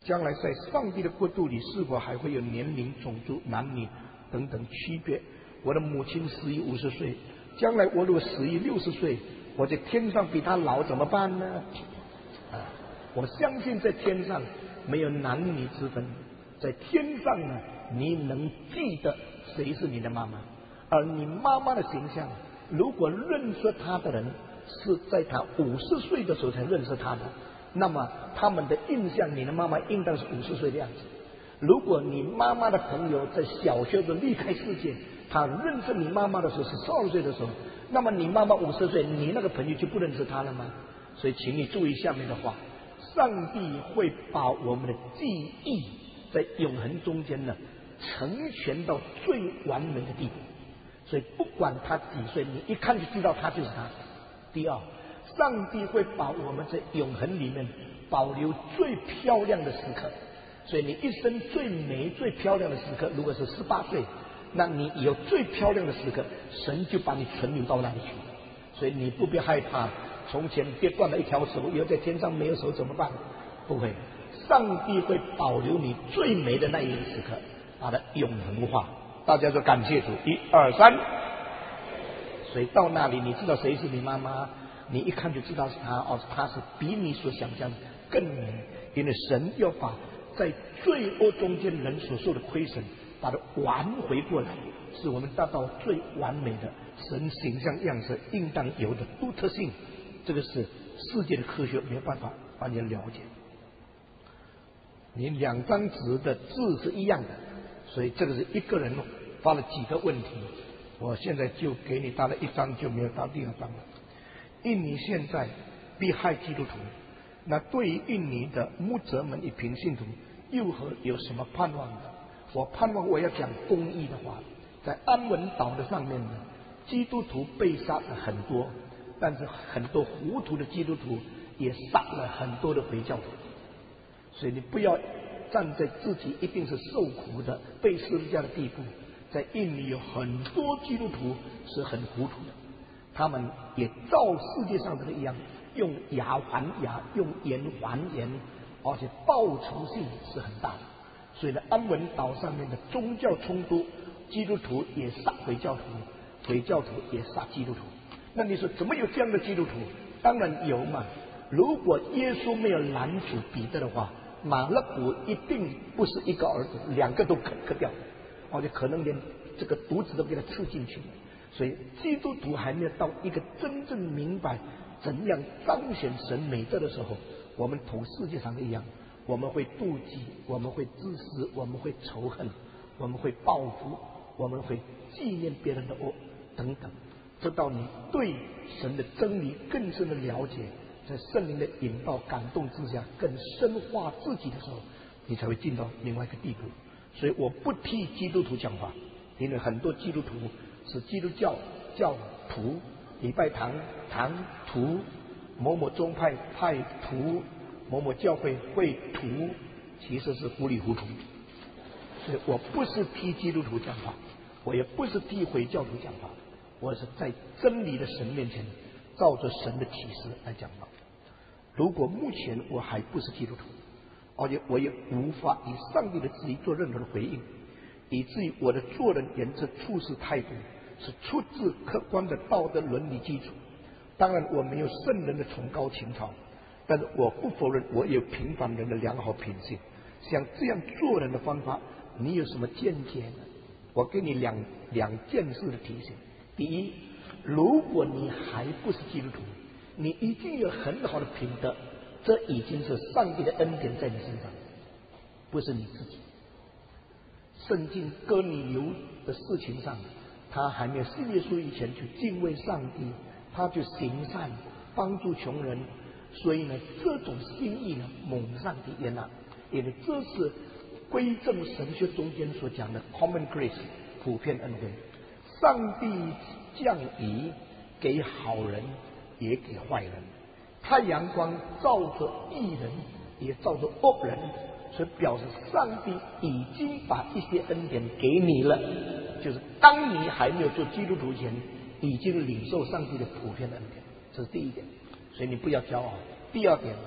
将来在上帝的国度里，是否还会有年龄、种族、男女等等区别？我的母亲死于50岁，将来我如果死于60岁，我在天上比她老怎么办呢？我相信在天上没有男女之分，在天上呢，你能记得谁是你的妈妈，而你妈妈的形象，如果认识她的人是在她50岁的时候才认识她的，那么他们的印象，你的妈妈应当是50岁的样子。如果你妈妈的朋友在小学的离开世界，他认识你妈妈的时候是12岁的时候，那么你妈妈50岁，你那个朋友就不认识他了吗？所以请你注意下面的话，上帝会把我们的记忆在永恒中间呢成全到最完美的地步。所以不管他几岁，你一看就知道他就是他。第二，上帝会把我们在永恒里面保留最漂亮的时刻。所以你一生最美最漂亮的时刻，如果是18岁，那你有最漂亮的时刻，神就把你存留到那里去。所以你不必害怕，从前跌断了一条手，以后在天上没有手怎么办？不会，上帝会保留你最美的那一个时刻，把它永恒化。大家说感谢主，1、2、3。所以到那里，你知道谁是你妈妈？你一看就知道是她哦，她是比你所想象更美，因为神要把在罪恶中间人所受的亏损，把它挽回过来，使我们达到最完美的神形象样式应当有的独特性。这个是世界的科学没有办法把你了解。你2张纸的字是一样的，所以这个是一个人发了几个问题，我现在就给你答了1张，就没有答第2张了。印尼现在逼害基督徒，那对于印尼的牧者们与平信徒有什么盼望的？我盼望我要讲公义的话，在安文岛的上面呢，基督徒被杀了很多，但是很多糊涂的基督徒也杀了很多的回教徒。所以你不要站在自己一定是受苦的被十字架的地步。在印尼有很多基督徒是很糊涂的，他们也照世界上这个一样，用牙还牙，用言还言，而且报仇性是很大的。所以呢，安文岛上面的宗教冲突，基督徒也杀回教徒，回教徒也杀基督徒。那你说怎么有这样的基督徒？当然有嘛。如果耶稣没有拦阻彼得的话，马勒古一定不是一个儿子，2个都磕掉，而且可能连这个犊子都给他刺进去。所以基督徒还没有到一个真正明白怎样彰显神美德的时候，我们同世界上的一样，我们会妒忌，我们会自私，我们会仇恨，我们会报复，我们会纪念别人的恶等等。直到你对神的真理更深的了解，在圣灵的引导感动之下更深化自己的时候，你才会进到另外一个地步。所以我不替基督徒讲话，因为很多基督徒是基督教教徒、礼拜堂堂徒、某某宗派派徒、某某教会会徒，其实是糊里糊涂。所以我不是替基督徒讲话，我也不是替回教徒讲话，我是在真理的神面前照着神的启示来讲话。如果目前我还不是基督徒，而且我也无法以上帝的旨意做任何的回应，以至于我的做人原则、处事态度是出自客观的道德伦理基础。当然我没有圣人的崇高情操，但是我不否认我有平凡人的良好品性。像这样做人的方法，你有什么见解呢？我给你两件事的提醒。第一，如果你还不是基督徒，你已经有很好的品德，这已经是上帝的恩典在你身上，不是你自己。圣经哥尼流的事情上，他还没有信耶稣以前去敬畏上帝，他就行善帮助穷人，所以呢这种心意呢蒙上帝悦纳，因为这是归正神学中间所讲的 common grace 普遍恩惠。上帝降雨给好人也给坏人，太阳光照着义人也照着恶人，所以表示上帝已经把一些恩典给你了，就是当你还没有做基督徒前，已经领受上帝的普遍恩典，这是第一点。所以你不要骄傲。第二点，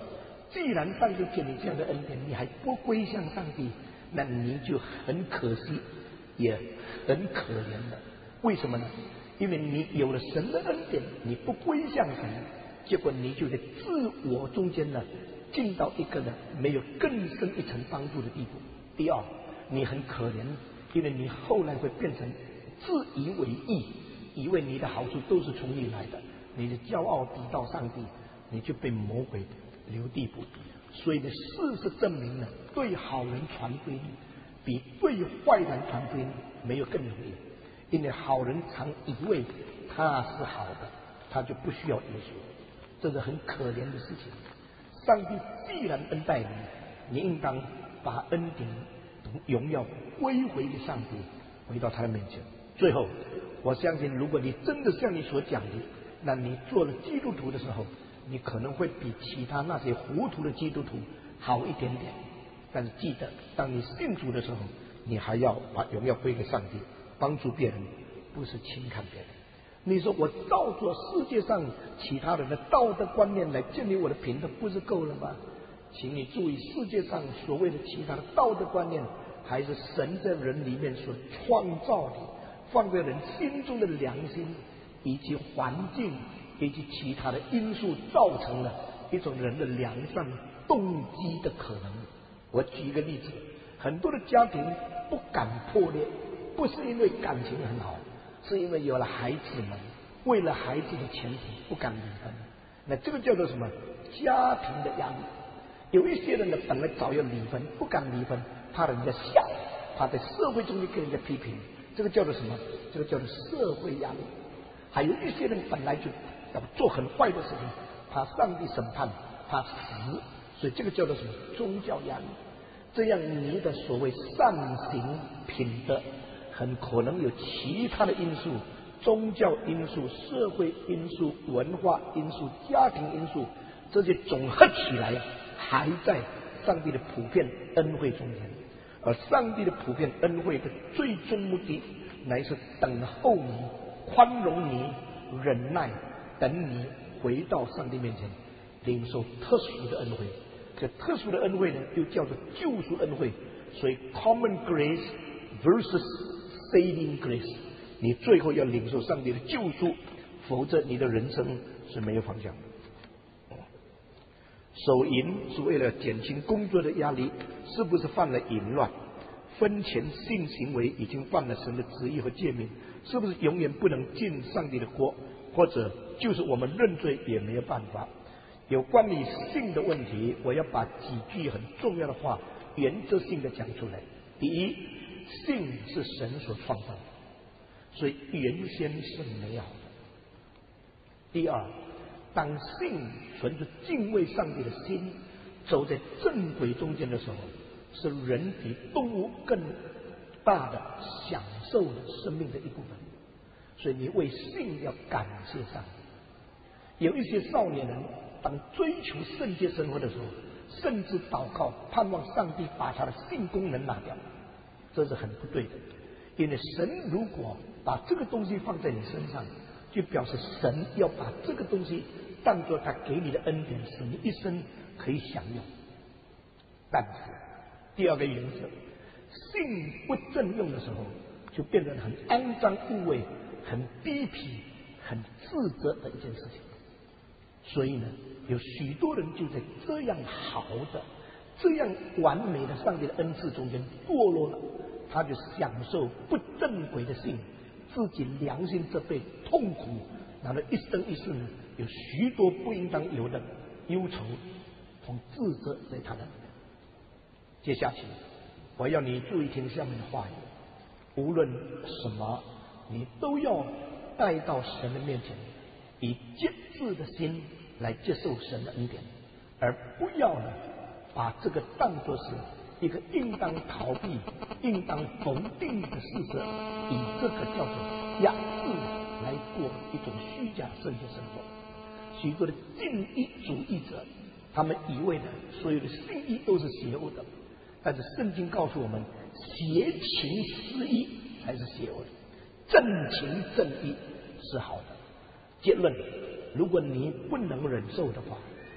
既然上帝给你这样的恩典，你还不归向上帝，那你就很可惜，也很可怜了。为什么呢？因为你有了神的恩典，你不归向神，结果你就在自我中间呢，进到一个呢没有更深一层帮助的地步。第二，你很可怜，因为你后来会变成自以为义，以为你的好处都是从你来的，你的骄傲抵到上帝，你就被魔鬼留地步。所以呢，事实证明呢，对好人传福音比对坏人传福音没有更容易，因为好人常以为他是好的，他就不需要耶稣，这是很可怜的事情。上帝既然恩待你，你应当把恩典荣耀归回给上帝，回到他的面前。最后，我相信如果你真的像你所讲的，那你做了基督徒的时候，你可能会比其他那些糊涂的基督徒好一点点。但是记得，当你信主的时候，你还要把荣耀归给上帝，帮助别人，不是轻看别人。你说我照着世界上其他人的道德观念来建立我的品德，不是够了吗？请你注意，世界上所谓的其他的道德观念，还是神在人里面所创造的，放在人心中的良心以及环境以及其他的因素，造成了一种人的良善动机的可能。我举一个例子，很多的家庭不敢破裂，不是因为感情很好，是因为有了孩子们，为了孩子的前途不敢离婚。那这个叫做什么？家庭的压力。有一些人呢，本来早要离婚，不敢离婚，怕人家笑，怕在社会中间跟人家批评，这个叫做什么？这个叫做社会压力。还有一些人本来就要做很坏的事情，怕上帝审判，怕死，所以这个叫做什么？宗教压力。这样你的所谓善行品德，很可能有其他的因素，宗教因素、社会因素、文化因素、家庭因素，这些总合起来，还在上帝的普遍恩惠中间。而上帝的普遍恩惠的最终目的，乃是等候你、宽容你、忍耐，等你回到上帝面前，领受特殊的恩惠。这特殊的恩惠呢，又叫做救赎恩惠。所以 common grace versus saving grace， 你最后要领受上帝的救赎，否则你的人生是没有方向的。手淫是为了减轻工作的压力，是不是犯了淫乱？婚前性行为已经犯了神的旨意和诫命，是不是永远不能进上帝的国？或者就是我们认罪也没有办法？有关于性的问题，我要把几句很重要的话原则性的讲出来。第一，性是神所创造的，所以原先是美好的。第二，当性存着敬畏上帝的心，走在正轨中间的时候，是人比动物更大的享受了生命的一部分。所以你为性要感谢上帝。有一些少年人当追求圣洁生活的时候，甚至祷告盼望上帝把他的性功能拿掉，这是很不对的。因为神如果把这个东西放在你身上，就表示神要把这个东西当作他给你的恩典，使你一生可以享用。但是第二个原则，性不正用的时候，就变成很肮脏污秽、很低鄙、很自责的一件事情。所以呢，有许多人就在这样好的、这样完美的上帝的恩赐中间堕落了，他就享受不正轨的性，自己良心责备、痛苦，然后一生一世呢，有许多不应当有的忧愁同自责在他的里面。接下去，我要你注意听下面的话语：无论什么，你都要带到神的面前，以节制的心来接受神的恩典，而不要呢把这个当作是一个应当逃避、应当否定的事实，以这个叫做压制来过一种虚假圣洁生活。许多的禁欲主义者，他们以为呢所有的性欲都是邪恶的，但是圣经告诉我们，邪情私欲才是邪恶的，正情正义是好的。结论，如果你不能忍受的话，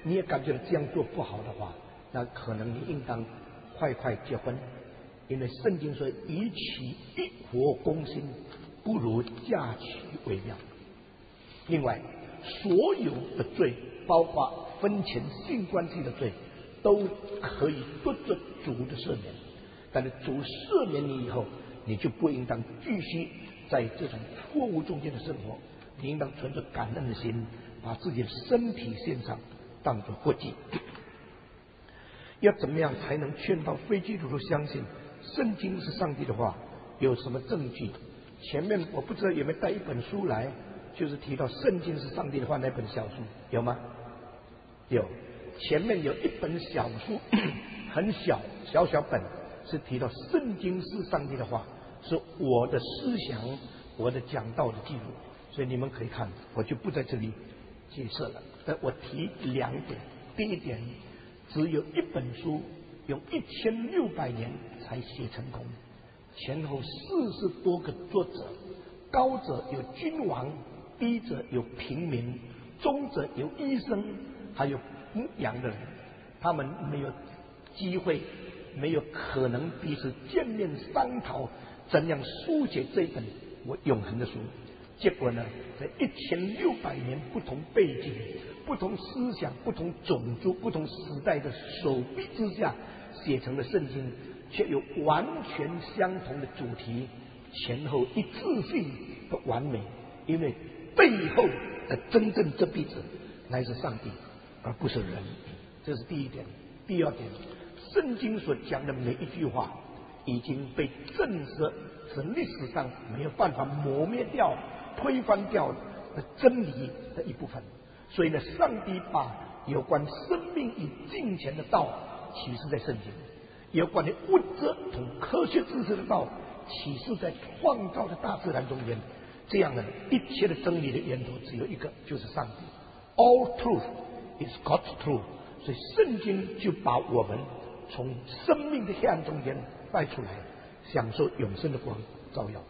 你也感觉到这样做不好的话，那可能你应当快快结婚，因为圣经说与其一火攻心，不如嫁娶为妙。另外，所有的罪，包括婚前性关系的罪，都可以得着主的赦免。但是主赦免你以后，你就不应当继续在这种错误中间的生活，你应当存着感恩的心，把自己的身体献上，当作活祭。要怎么样才能劝导非基督徒相信圣经是上帝的话？有什么证据？前面我不知道有没有带一本书来，就是提到圣经是上帝的话那本小书，有吗？有，前面有一本小书，很小本，是提到圣经是上帝的话，是我的思想，我的讲道的记录，所以你们可以看，我就不在这里解释了。但我提两点。第一点，只有一本书用1600年才写成功，前后40多个作者，高者有君王，低者有平民，中者有医生，还有牧羊的人，他们没有机会，没有可能彼此见面商讨怎样书写这本我永恒的书。结果呢，在1600年不同背景、不同思想、不同种族、不同时代的手臂之下写成的圣经，却有完全相同的主题，前后一致性的完美。因为背后的真正执笔者乃是上帝，而不是人。这是第一点。第二点，圣经所讲的每一句话已经被证实是历史上没有办法磨灭掉、推翻掉的真理的一部分。所以呢，上帝把有关生命与金钱的道启示在圣经，有关的物质同科学知识的道启示在创造的大自然中间。这样呢，一切的真理的源头只有一个，就是上帝。All truth is God's truth。所以圣经就把我们从生命的黑暗中间带出来，享受永生的光照耀。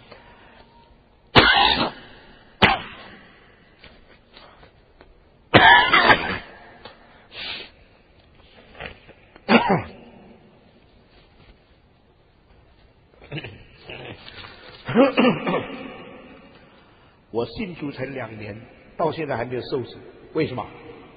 我信主才2年，到现在还没有受洗，为什么？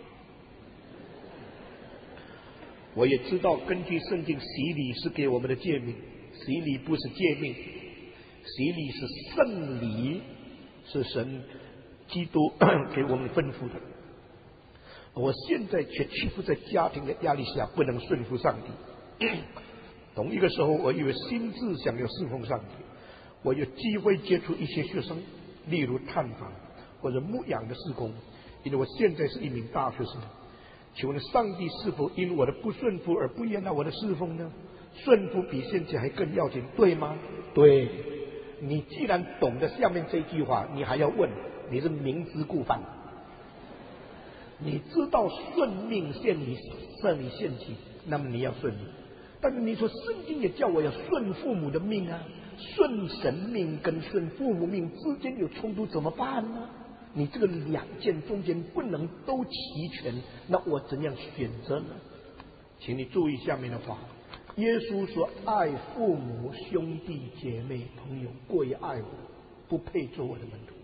我也知道，根据圣经，洗礼是给我们的诫命，洗礼不是诫命，洗礼是圣礼，是神基督给我们吩咐的。我现在却屈服在家庭的压力下，不能顺服上帝。同一个时候，我以为心智想要侍奉上帝，我有机会接触一些学生，例如探访或者牧养的事工，因为我现在是一名大学生。请问上帝是否因我的不顺服而不悦纳我的侍奉呢？顺服比献祭还更要紧，对吗？对。你既然懂得下面这句话，你还要问，你是明知故犯。你知道顺命胜于献祭，那么你要顺命。但是你说圣经也叫我要顺父母的命啊，顺神命跟顺父母命之间有冲突怎么办呢？你这个两件中间不能都齐全，那我怎样选择呢？请你注意下面的话，耶稣说：“爱父母、兄弟姐妹、朋友，过于爱我，不配做我的门徒。”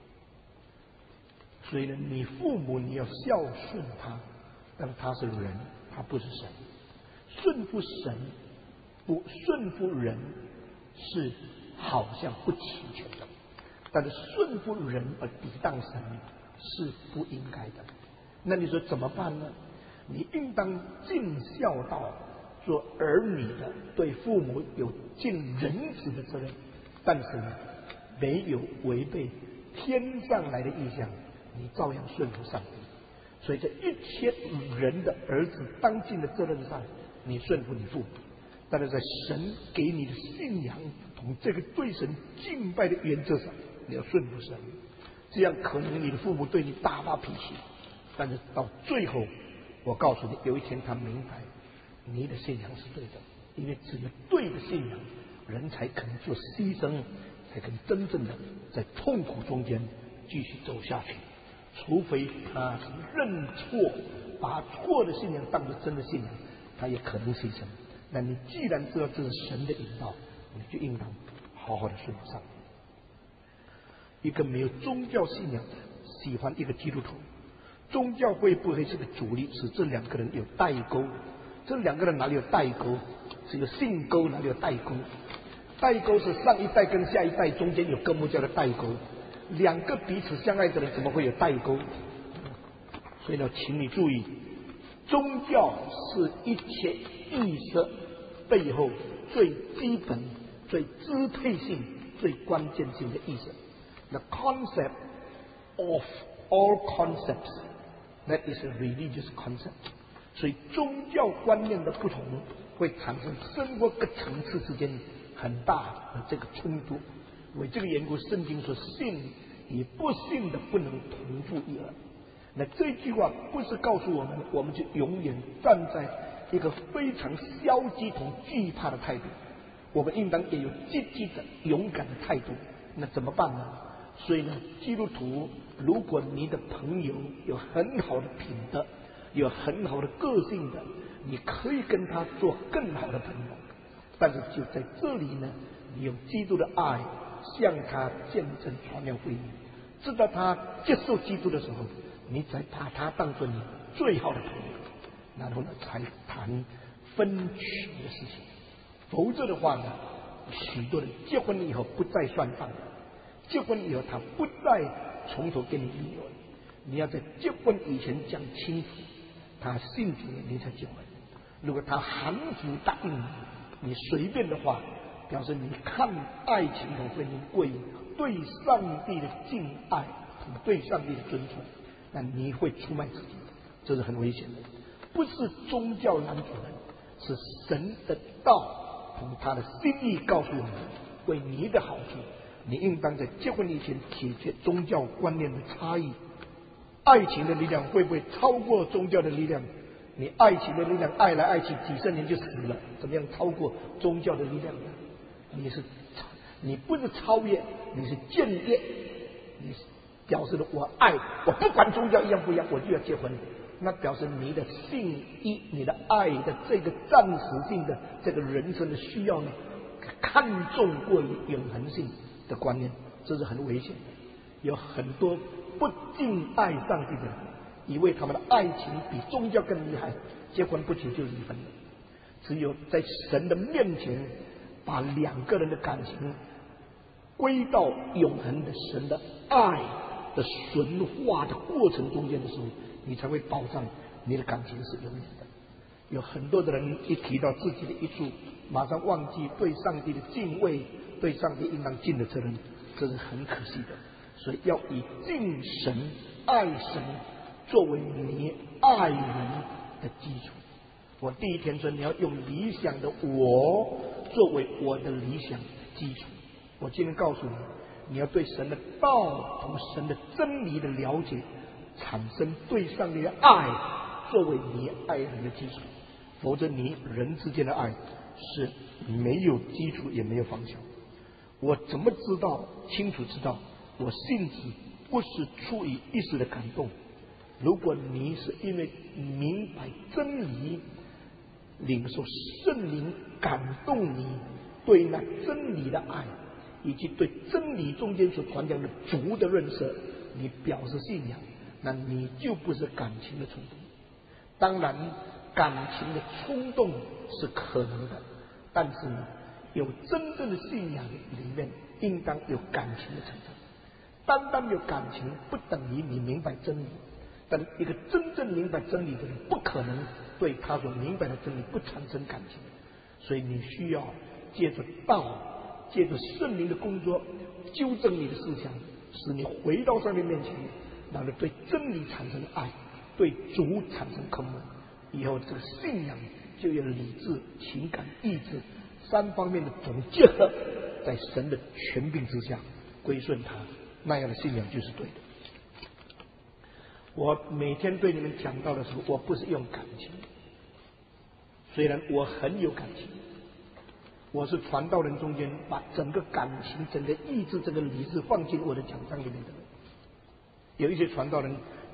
所以呢，你父母你要孝顺他，但他是人，他不是神。顺服神，不顺服人，是好像不齐全的。但是顺服人而抵挡神是不应该的。那你说怎么办呢？你应当尽孝道，做儿女的对父母有尽仁慈的责任，但是呢，没有违背天上来的意向，你照样顺服上帝。所以这一切人的儿子当尽的责任上，你顺服你父母，但是在神给你的信仰同这个对神敬拜的原则上，你要顺服神。这样可能你的父母对你大发脾气，但是到最后，我告诉你，有一天他明白你的信仰是对的，因为只有对的信仰，人才肯做牺牲，才肯真正的在痛苦中间继续走下去。除非他认错， 把错的信仰当作真的信仰，他也可能牺牲。那你既然知道这是神的引导，你就应当好好的顺从上帝。一个没有宗教信仰的喜欢一个基督徒，宗教会不会是个阻力，使这两个人有代沟？这两个人哪里有代沟？是有信沟，哪里有代沟？代沟是上一代跟下一代中间有根部叫的代沟。两个彼此相爱的人怎么会有代沟？所以呢，请你注意，宗教是一切意识背后最基本、最支配性、最关键性的意识。The concept of all concepts, that is a religious concept. 所以宗教观念的不同，会产生生活各层次之间很大的这个冲突。为这个缘故，圣经说信与不信的不能同负一轍。那这句话不是告诉我们，我们就永远站在一个非常消极同惧怕的态度。我们应当也有积极的勇敢的态度。那怎么办呢？所以呢，基督徒，如果你的朋友有很好的品德，有很好的个性的，你可以跟他做更好的朋友。但是就在这里呢，你用基督的爱向他见证传扬福音，直到他接受基督的时候，你才把他当作你最好的朋友，然后呢才谈分取的事情。否则的话呢，许多人结婚以后不再算账，结婚以后他不再从头给你理由。你要在结婚以前讲清楚，他信主你才结婚。如果他含糊答应你随便的话，表示你看爱情和婚姻过于对上帝的敬爱和对上帝的尊崇，那你会出卖自己，这是很危险的。不是宗教拦阻人，是神的道同他的心意告诉我们，为你的好处，你应当在结婚以前解决宗教观念的差异。爱情的力量会不会超过宗教的力量？你爱情的力量爱来爱去几十年就死了，怎么样超过宗教的力量呢？你不是超越，你是僭越。你表示了我爱，我不管宗教一样不一样，我就要结婚。那表示你的信义、你的爱的这个暂时性的这个人生的需要呢，看重过于永恒性的观念，这是很危险的。有很多不敬爱上帝的人，以为他们的爱情比宗教更厉害，结婚不久就离婚了。只有在神的面前，把两个人的感情归到永恒的神的爱的纯化的过程中间的时候，你才会保障你的感情是永远的。有很多的人一提到自己的一处，马上忘记对上帝的敬畏，对上帝应当尽的责任，这是很可惜的。所以要以敬神、爱神作为你爱人的基础。我第一天说，你要用理想的我作为我的理想基础。我今天告诉你，你要对神的道同神的真理的了解，产生对上帝的爱作为你爱人的基础。否则你人之间的爱是没有基础也没有方向。我怎么知道清楚知道我信主不是出于一时的感动？如果你是因为明白真理，领受圣灵感动你对那真理的爱，以及对真理中间所传讲的主的认识，你表示信仰，那你就不是感情的冲动。当然感情的冲动是可能的，但是呢，有真正的信仰里面应当有感情的成分。单单有感情不等于你明白真理，但一个真正明白真理的人，不可能对他所明白的真理不产生感情。所以你需要借着道，借着圣灵的工作，纠正你的思想，使你回到上帝面前，然后对真理产生爱，对主产生渴慕。以后这个信仰就有理智、情感、意志三方面的总结合，在神的权柄之下归顺他，那样的信仰就是对的。我每天对你们讲到的时候，我不是用感情，虽然我很有感情，我是传道人中间把整个感情、整个意志、整个理智放进我的讲章里面的人。有一些传道人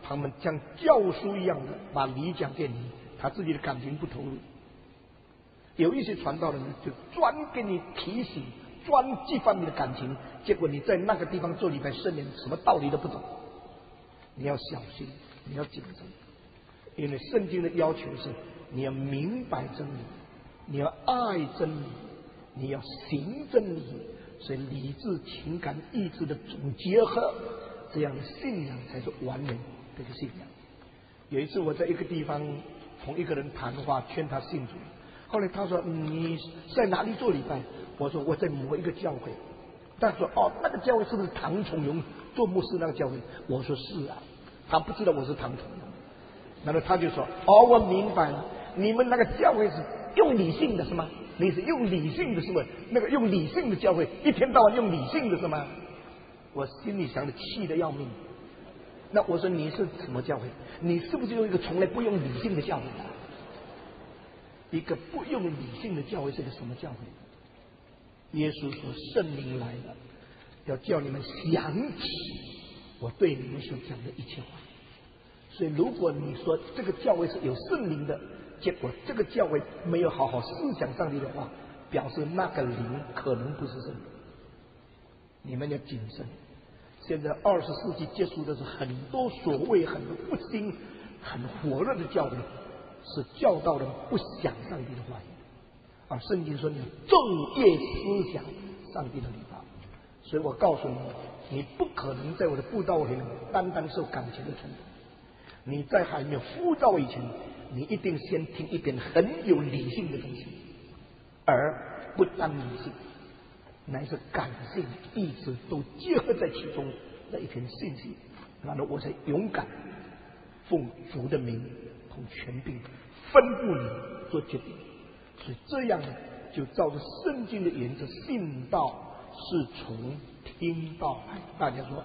他们像教书一样的把理讲给你，他自己的感情不投入。有一些传道人就专给你提醒，专激发你的感情，结果你在那个地方做礼拜10年，什么道理都不懂。你要小心，你要谨慎，因为圣经的要求是你要明白真理，你要爱真理，你要行真理。所以理智、情感、意志的总结合，这样的信仰才是完美的一个信仰。有一次我在一个地方同一个人谈话，劝他信主。后来他说：“你在哪里做礼拜？”我说：“我在某一个教会。”他说：“哦，那个教会是不是唐崇荣做牧师那个教会？”我说：“是啊。”他不知道我是唐崇荣。然后他就说：“哦，我明白了，你们那个教会是用理性的是吗？你是用理性的是吗？那个用理性的教会，一天到晚用理性的是吗？”我心里想的气得要命。那我说：“你是什么教会？你是不是用一个从来不用理性的教会？一个不用理性的教会是个什么教会？”耶稣说：“圣灵来了，要叫你们想起我对你们所讲的一切话。”所以如果你说这个教会是有圣灵的，结果这个教会没有好好思想上帝的话，表示那个灵可能不是圣灵。你们要谨慎。现在20世纪接触的是很多所谓很多不兴、很火热的教会，是教导人不想上帝的话语。而圣经说你昼夜思想上帝的律法。所以我告诉你，你不可能在我的布道会里面单单受感情的传导。你在还没有呼召以前，你一定先听一遍很有理性的东西，而不单理性，乃是感性、意志都结合在其中的一篇信息。然后我才勇敢奉主的名同权柄吩咐你做决定。所以这样就照着圣经的原则，信道是从听道来。大家说，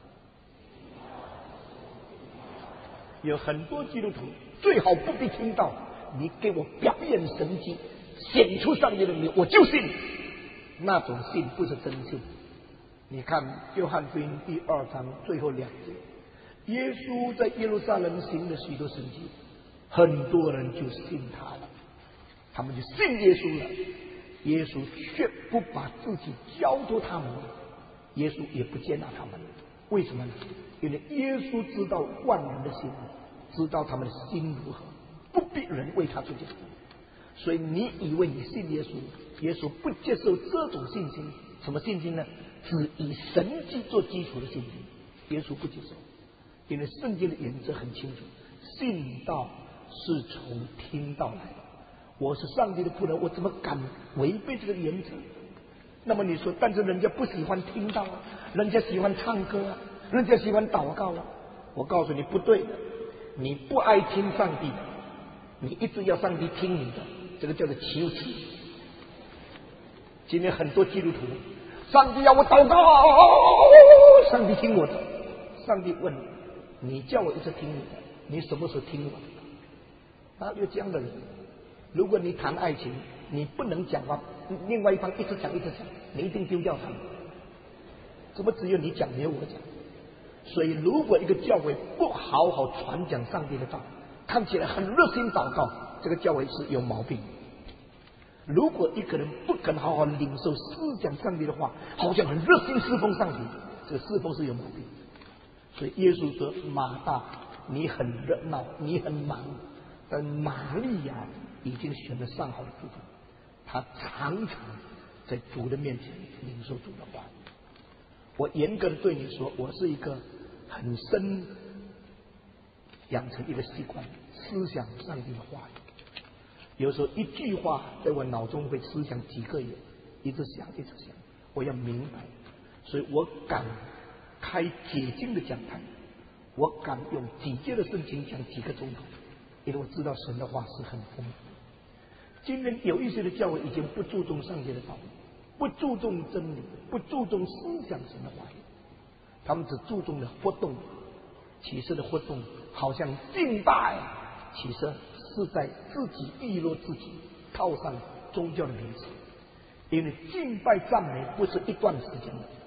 有很多基督徒最好不必听到，你给我表演神迹，显出上帝的名，我就信。那种信不是真信。你看约翰福音第2章最后2节，耶稣在耶路撒冷行了许多神迹，很多人就信他了，他们就信耶稣了。耶稣却不把自己交托他们，耶稣也不接纳他们。为什么呢？因为耶稣知道万人的心，知道他们的心如何，不必人为他做见证。所以你以为你信耶稣，耶稣不接受这种信心。什么信心呢？只以神迹做基础的信心，耶稣不接受。因为圣经的原则很清楚，信道是从听道来的。我是上帝的仆人，我怎么敢违背这个原则？那么你说，但是人家不喜欢听道啊，人家喜欢唱歌啊，人家喜欢祷告啊。我告诉你不对的，你不爱听上帝的，你一直要上帝听你的，这个叫做求情。今天很多基督徒，上帝要我祷告，上帝听我的。上帝问你叫我一直听你的，你什么时候听我的？有这样的人。如果你谈爱情，你不能讲话，另外一方一直讲，你一定丢掉他们。怎么只有你讲，没有我讲？所以如果一个教会不好好传讲上帝的道，看起来很热心祷告，这个教会是有毛病。如果一个人不肯好好领受思讲上帝的话，好像很热心侍奉上帝，这个侍奉是有毛病。所以耶稣说，马大你很热闹，你很忙，但玛利亚已经选了上好的部分，他常常在主的面前领受主的话。我严格的对你说，我是一个很深养成一个习惯，思想上帝的话语。有时候一句话在我脑中会思想几个月，一直想，我要明白。所以我敢开解经的讲台，我敢用几节的圣经讲几个钟头，因为我知道神的话是很丰富。今天有一些的教会已经不注重上帝的道理，不注重真理，不注重思想神的话语，他们只注重了活动，启示的活动，好像敬拜，其实是在自己娱乐自己，套上宗教的名词。因为敬拜赞美不是一段时间的，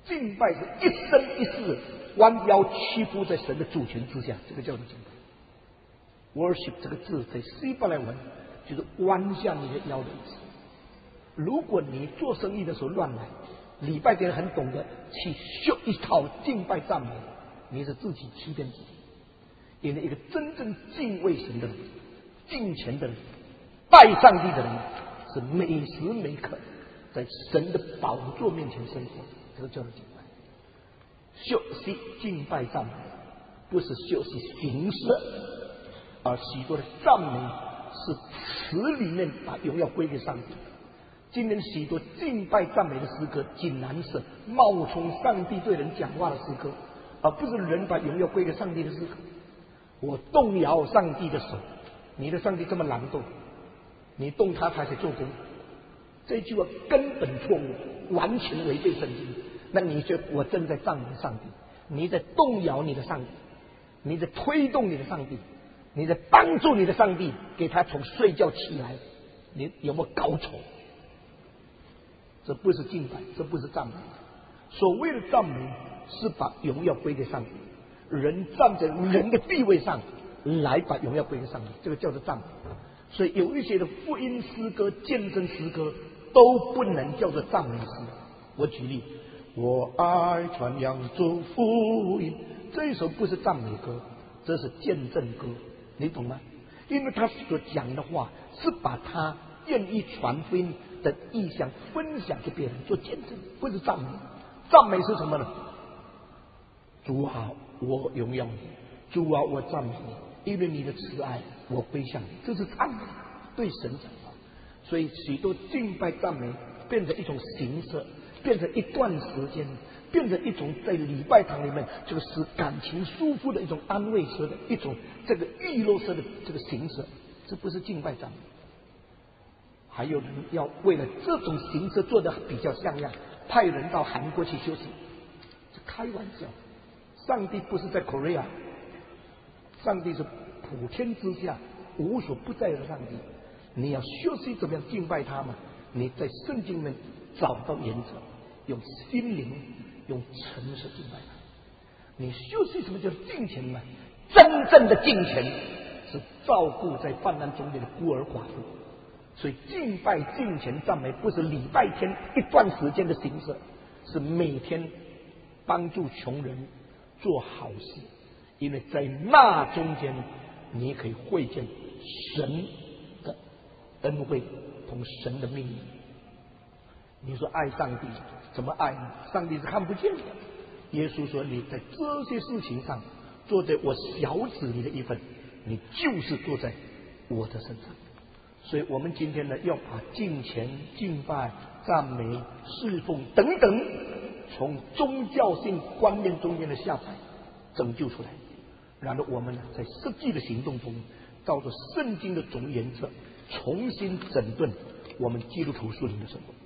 敬拜是一生一世弯腰屈服在神的主权之下，这个叫做敬拜。worship 这个字在希伯来文就是弯下你的腰的意思。如果你做生意的时候乱来，礼拜天很懂得去秀一套敬拜赞美，你是自己欺骗自己。因为一个真正敬畏神的人、敬虔的人、拜上帝的人，是每时每刻在神的宝座面前生活，这个叫做敬拜。休息敬拜赞美，不是休息形式，而许多的赞美是词里面把荣耀归给上帝。今天许多敬拜赞美的诗歌，竟然是冒充上帝对人讲话的诗歌，而不是人把荣耀归给上帝的诗歌。我动摇上帝的手，你的上帝这么懒惰，你动他才做工，这句话根本错误，完全违背圣经。那你说我正在赞美上帝，你在动摇你的上帝，你在推动你的上帝，你在帮助你的上帝，给他从睡觉起来，你有没有搞错？这不是敬拜，这不是赞美。所谓的赞美是把荣耀归给上帝，人站在人的地位上来把荣耀归给上帝，这个叫做赞美。所以有一些的福音诗歌、见证诗歌都不能叫做赞美诗。我举例，我爱传扬主福音，这一首不是赞美歌，这是见证歌，你懂吗？因为他所讲的话是把他愿意传福音的意向分享给别人做见证，不是赞美。赞美是什么呢？主啊，我荣耀你；主啊，我赞美你，因为你的慈爱，我归向你。这是赞美，对神讲话。所以许多敬拜赞美变成一种形式，变成一段时间，变成一种在礼拜堂里面这个使感情舒服的一种安慰式的一种这个娱乐式的这个形式，这不是敬拜赞美。还有人要为了这种形式做得比较像样，派人到韩国去休息，这开玩笑。上帝不是在 Korea， 上帝是普天之下无所不在的上帝。你要休息怎么样敬拜他嘛？你在圣经里面找到原则，用心灵、用诚实敬拜他。你休息什么叫敬虔呢？真正的敬虔是照顾在患难中间的孤儿寡妇。所以敬拜、敬虔、赞美不是礼拜天一段时间的形式，是每天帮助穷人做好事，因为在那中间你可以会见神的恩惠同神的命令。你说爱上帝怎么爱呢？上帝是看不见的。耶稣说你在这些事情上做在我小子里的一份，你就是做在我的身上。所以我们今天呢，要把敬虔、敬拜、赞美、侍奉等等，从宗教性观念中间的下载拯救出来，然后我们呢，在实际的行动中，照着圣经的总原则，重新整顿我们基督徒属灵的生活。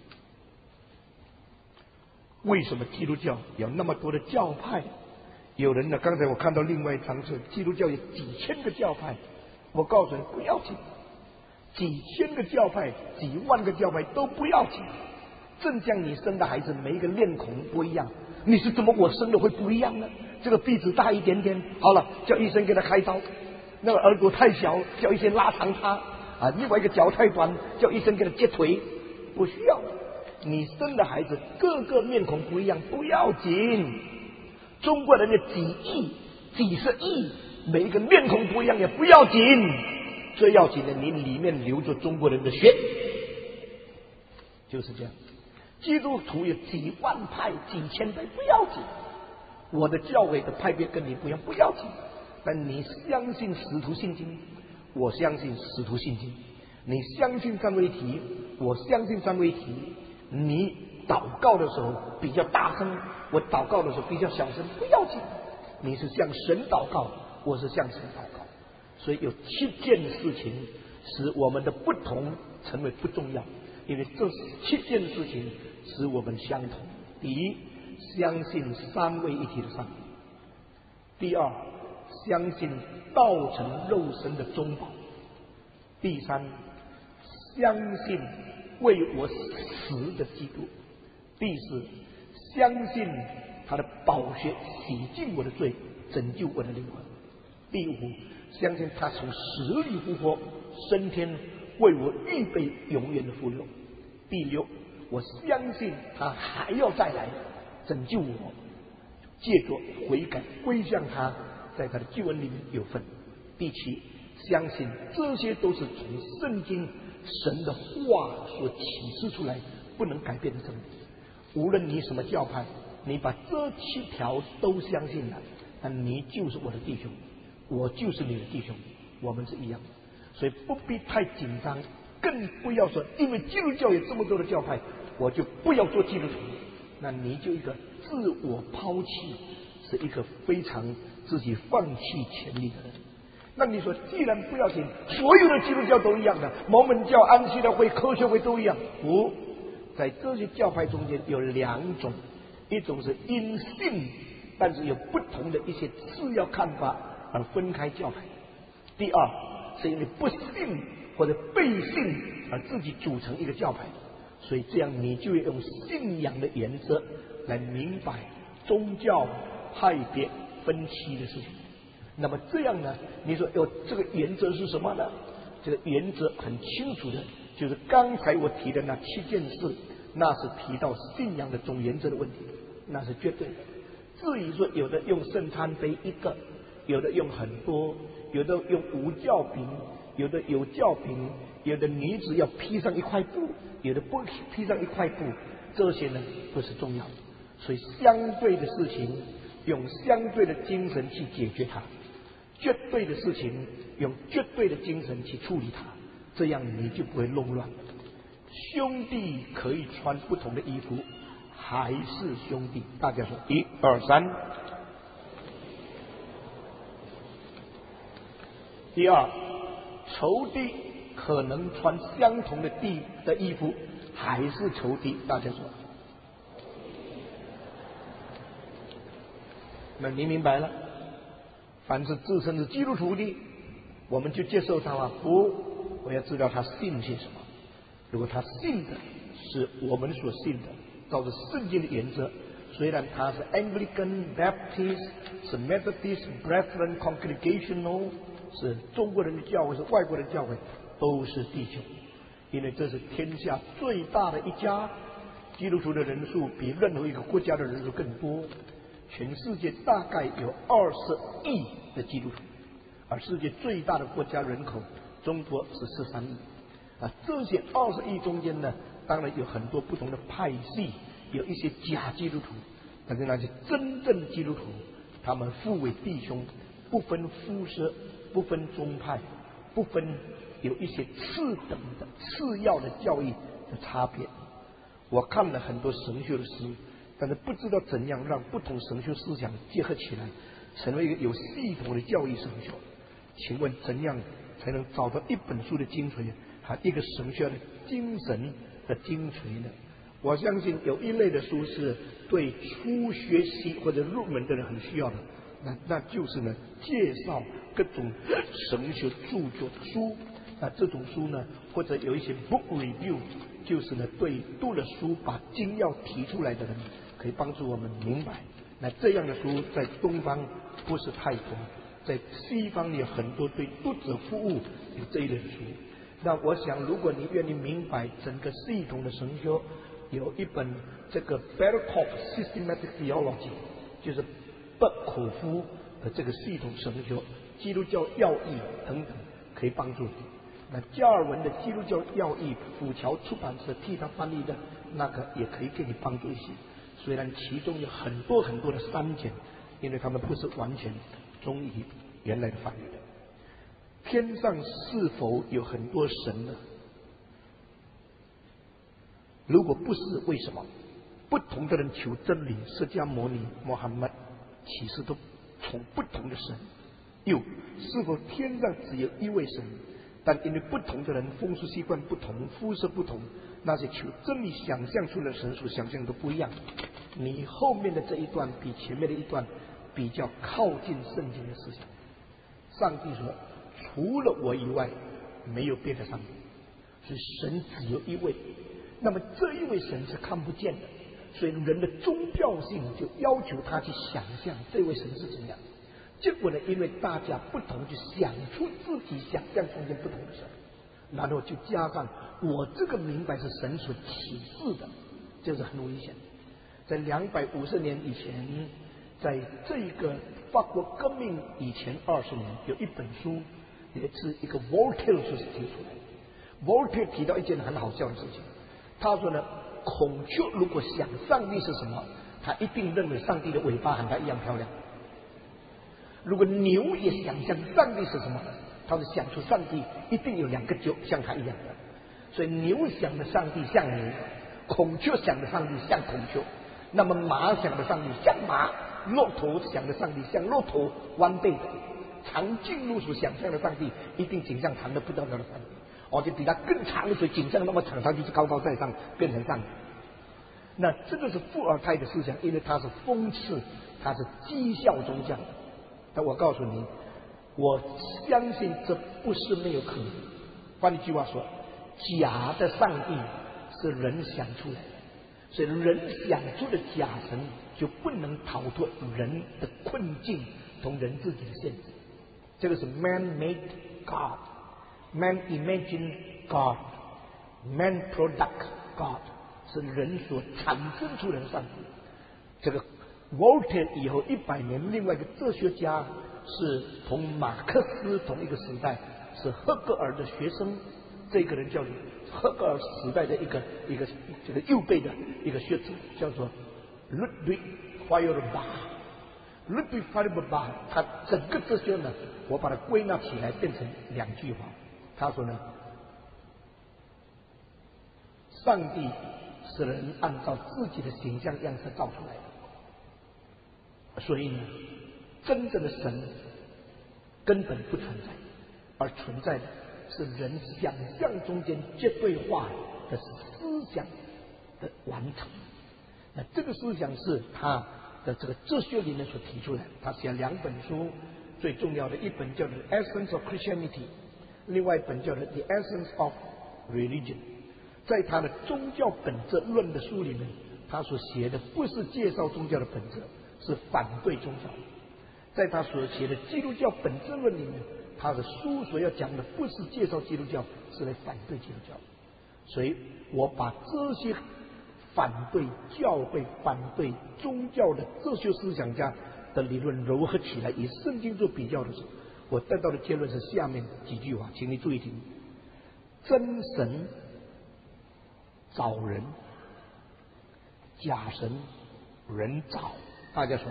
为什么基督教有那么多的教派？有人呢，刚才我看到另外一张是基督教有几千个教派，我告诉你不要紧。几千个教派、几万个教派都不要紧，正像你生的孩子每一个面孔不一样，你是怎么我生的会不一样呢？这个鼻子大一点点，好了，叫医生给他开刀；那个耳朵太小，叫医生拉长它啊；另外一个脚太短，叫医生给他截腿。不需要，你生的孩子个个面孔不一样，不要紧。中国人的几亿、几十亿，每一个面孔不一样也不要紧。最要紧的，你里面流着中国人的血，就是这样。基督徒有几万派、几千派，不要紧。我的教会的派别跟你不一样，不要紧。但你相信使徒信经，我相信使徒信经；你相信三位一体，我相信三位一体。你祷告的时候比较大声，我祷告的时候比较小声，不要紧。你是向神祷告，我是向神祷告。所以有7件事情使我们的不同成为不重要，因为这7件事情使我们相同。第一，相信三位一体的上帝；第二，相信道成肉身的中保；第三，相信为我死的基督；第四， 相信他的宝血洗净我的罪，拯救我的灵魂。第五，相信他从死里复活，升天，为我预备永远的福乐。第六，我相信他还要再来拯救我，借着悔改归向他，在他的救恩里面有份。第七，相信这些都是从圣经神的话所启示出来，不能改变的真理。无论你什么教派，你把这7条都相信了，那你就是我的弟兄，我就是你的弟兄，我们是一样的。所以不必太紧张，更不要说因为基督教有这么多的教派，我就不要做基督徒。那你就一个自我抛弃，是一个非常自己放弃权利的人。那你说，既然不要紧，所有的基督教都一样的，摩门教、安息的会、科学会都一样。不，在这些教派中间有2种，一种是因信，但是有不同的一些次要看法而分开教派；第二，是因为不信或者背信而自己组成一个教派。所以这样你就要用信仰的原则来明白宗教派别分歧的事情。那么这样呢，你说这个原则是什么呢？这个原则很清楚的，就是刚才我提的那7件事，那是提到信仰的总原则的问题，那是绝对的。至于说有的用圣餐杯一个，有的用很多，有的用无酵饼，有的有酵饼，有的女子要披上一块布，有的不披上一块布，这些呢不是重要的。所以相对的事情用相对的精神去解决它，绝对的事情用绝对的精神去处理它，这样你就不会弄乱。兄弟可以穿不同的衣服，还是兄弟。大家说1、2、3。第二，仇敌可能穿相同的衣服，还是仇敌。大家说，那你明白了？凡是自称是基督徒的，我们就接受他吗？不，我要知道他信些什么。如果他信的是我们所信的，照着圣经的原则，虽然他是 Anglican、Baptist、是 Methodist、Brethren、Congregational， 是中国人的教会，是外国人的教会，都是弟兄，因为这是天下最大的一家，基督徒的人数比任何一个国家的人数更多。全世界大概有20亿的基督徒，而世界最大的国家人口中国是13亿。这些20亿中间呢，当然有很多不同的派系，有一些假基督徒，但是那些真正基督徒，他们互为弟兄，不分肤色，不分宗派，不分有一些次等的次要的教义的差别。我看了很多神学的书，但是不知道怎样让不同神学思想结合起来，成为一个有系统的教义神学。请问怎样才能找到一本书的精髓和一个神学的精神的精髓呢？我相信有一类的书是对初学习或者入门的人很需要的，那就是呢介绍各种神学著作的书。那这种书呢，或者有一些 book review， 就是呢对读了书把精要提出来的人，可以帮助我们明白。那这样的书在东方不是太多，在西方有很多对读者服务有这一类的书。那我想，如果你愿意明白整个系统的神学，有一本这个 Berkhof Systematic Theology， 就是伯可夫的这个系统神学、基督教要义等等，可以帮助你。那加尔文的基督教要义，虎桥出版社替他翻译的那个也可以给你帮助一些。虽然其中有很多很多的删减，因为他们不是完全忠于原来的翻译的。天上是否有很多神呢？如果不是，为什么？不同的人求真理，释迦牟尼、穆罕默其实都从不同的神。又是否天上只有一位神？但因为不同的人风俗习惯不同，肤色不同，那些求真理想象出来的神所想象都不一样。你后面的这一段比前面的一段比较靠近圣经的思想。上帝说，除了我以外没有别的上帝，所以神只有一位。那么这一位神是看不见的， 所以人的宗教性就要求他去想象这位神是怎么样。结果呢，因为大家不同，就想出自己想象中间不同的神，然后就加上我这个明白是神所启示的，这是很危险。在250年以前，在这个法国革命以前20年，有一本书也是一个 Voltaire 所提出来的。Voltaire 提到一件很好笑的事情，他说呢，孔雀如果想上帝是什么，他一定认为上帝的尾巴和他一样漂亮。如果牛也想象上帝是什么，他是想出上帝一定有2个角像他一样的。所以牛想的上帝像牛，孔雀想的上帝像孔雀，那么马想的上帝像马，骆驼想的上帝像骆驼弯背的。长颈鹿所想象的上帝一定景象长的不得了的上帝，而且比他更长，所以景象那么长，他就是高高在上变成上帝。那这个是伏尔泰的思想，因为他是讽刺，他是讥笑宗教。但我告诉你，我相信这不是没有可能。换一句话说，假的上帝是人想出来的，所以人想出的假神就不能逃脱人的困境同人自己的限制。这个是 man-made God， man imagine God， man product God， 是人所产生出来的上帝。这个Voltaire 以后100年，另外一个哲学家是同马克思同一个时代，是赫格尔的学生。这个人叫赫格尔时代的一个这个右辈的一个学者，叫做 Ludwig Feuerbach。Ludwig Feuerbach 他整个哲学呢，我把它归纳起来变成2句话。他说呢，上帝是人按照自己的形象样式造出来的。所以呢，真正的神根本不存在，而存在的是人想象中间绝对化的思想的完成。那这个思想是他的这个哲学里面所提出来的。他写了2本书，最重要的一本叫做《Essence of Christianity》，另外一本叫做《The Essence of Religion》。在他的宗教本质论的书里面，他所写的不是介绍宗教的本质，是反对宗教。在他所写的基督教本质论里面，他的书所要讲的不是介绍基督教，是来反对基督教。所以我把这些反对教会、反对宗教的哲学思想家的理论糅合起来，以圣经做比较的时候，我得到的结论是下面几句话，请你注意听：真神造人，假神人造。大家说，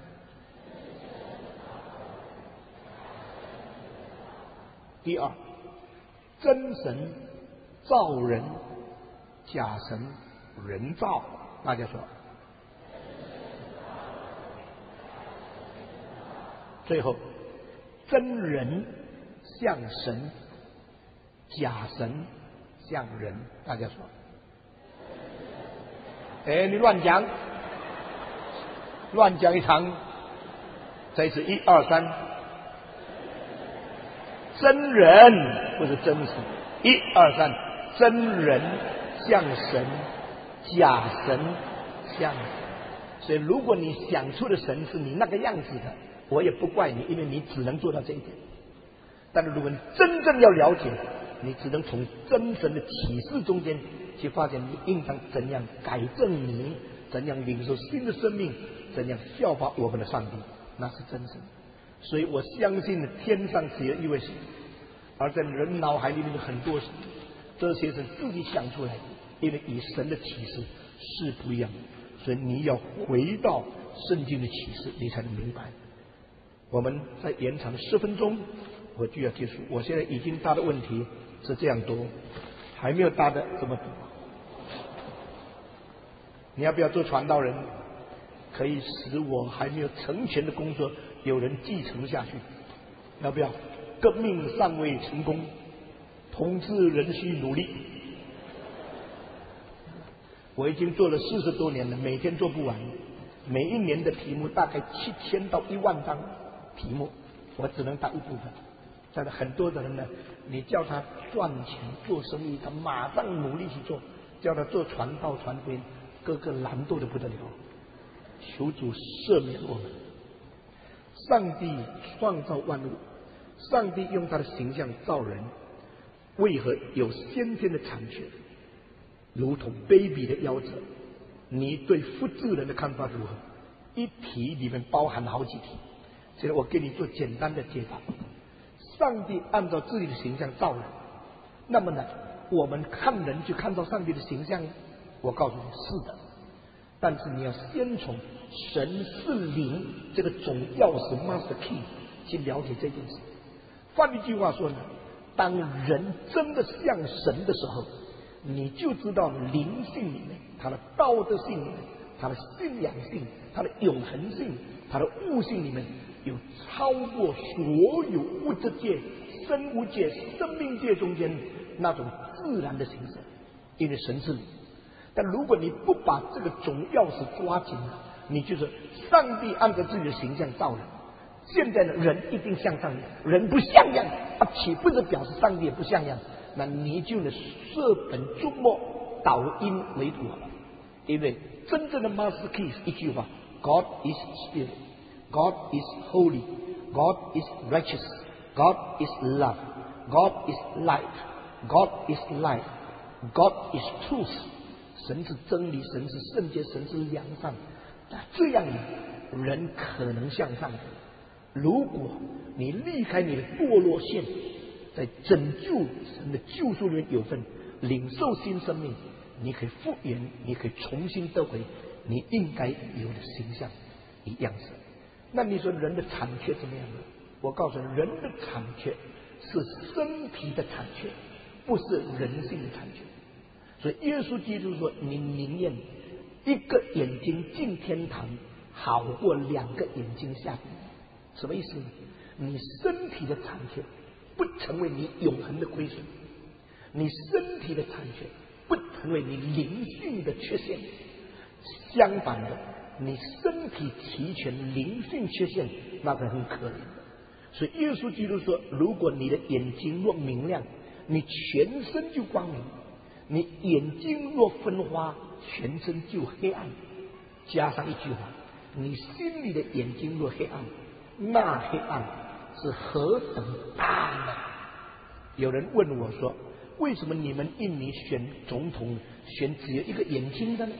第二，真神造人，假神人造。大家说，最后，真人像神，假神像人。大家说，你乱讲，乱讲一场。这一次1、2、3，真人不是真神。1、2、3，真人像神，假神像神。所以如果你想出的神是你那个样子的，我也不怪你，因为你只能做到这一点。但是如果你真正要了解，你只能从真神的启示中间去发现你应当怎样改正你，怎样领受新的生命，怎样效法我们的上帝，那是真神。所以我相信天上只有一位神，而在人脑海里面有很多神，这些是自己想出来的，因为与神的启示是不一样的。所以你要回到圣经的启示，你才能明白。我们再延长10分钟，我就要结束。我现在已经答的问题是这样多，还没有答的这么多。你要不要做传道人？可以使我还没有成全的工作有人继承下去。要不要？革命尚未成功，统治仍需努力。我已经做了40多年了，每天做不完。每一年的题目大概7000到1万张题目，我只能答一部分。但是很多的人呢，你叫他赚钱做生意，他马上努力去做；叫他做传道传福音， 个个懒惰的不得了。求主赦免我们。上帝创造万物，上帝用他的形象造人，为何有先天的残缺？如同卑鄙的夭折。你对复制人的看法如何？一题里面包含好几题，现在我给你做简单的解答。上帝按照自己的形象造人，那么呢，我们看人就看到上帝的形象？我告诉你，是的。但是你要先从神是灵这个总钥匙 Master Key 去了解这件事。换一句话说呢，当人真的像神的时候，你就知道灵性里面它的道德性里面，它的信仰性，它的永恒性，它的悟性里面有超过所有物质界、生物界、生命界中间那种自然的形式，因为神是灵。但如果你不把这个总钥匙抓紧了，你就是上帝按照自己的形象造人。现在的人一定像上帝，人不像样，岂不是表示上帝也不像样？那你就能舍本逐末，导因为主了。因为真正的 Master Key 是一句话 ：God is Spirit, God is Holy, God is Righteous, God is Love, God is Light, God is Life, God is Truth。神是真理，神是圣洁，神是良善。那这样人可能向上帝。如果你离开你的堕落线，在拯救神的救赎里面有份，领受新生命，你可以复原，你可以重新得回你应该有的形象与样式。那你说人的残缺怎么样呢？我告诉你，人的残缺是身体的残缺，不是人性的残缺。所以耶稣基督说，你宁愿一个眼睛进天堂，好过两个眼睛下地狱。什么意思呢？你身体的残缺不成为你永恒的亏损，你身体的残缺不成为你灵性的缺陷。相反的，你身体齐全，灵性缺陷，那是很可怜的。所以耶稣基督说，如果你的眼睛若明亮，你全身就光明；你眼睛若分花，全身就黑暗。加上一句话，你心里的眼睛若黑暗，那黑暗是何等大呢？有人问我说，为什么你们印尼选总统选只有一个眼睛的呢？